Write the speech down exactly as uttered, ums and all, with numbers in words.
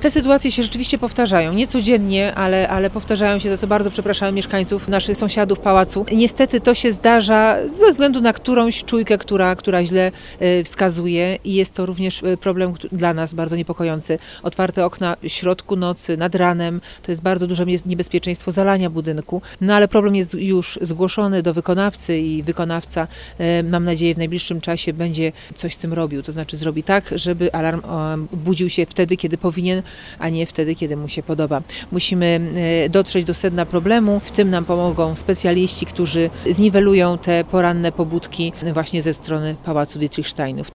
Te sytuacje się rzeczywiście powtarzają, nie codziennie, ale, ale powtarzają się, za co bardzo przepraszamy mieszkańców, naszych sąsiadów pałacu. Niestety to się zdarza ze względu na którąś czujkę, która, która źle wskazuje i jest to również problem dla nas bardzo niepokojący. Otwarte okna w środku nocy, nad ranem, to jest bardzo duże niebezpieczeństwo zalania budynku, no ale problem jest już zgłoszony do wykonawcy i wykonawca, mam nadzieję, w najbliższym czasie będzie coś z tym robił, to znaczy zrobi tak, żeby alarm budził się wtedy, kiedy powinien, a nie wtedy, kiedy mu się podoba. Musimy dotrzeć do sedna problemu, w tym nam pomogą specjaliści, którzy zniwelują te poranne pobudki właśnie ze strony Pałacu Dietrichsteinów.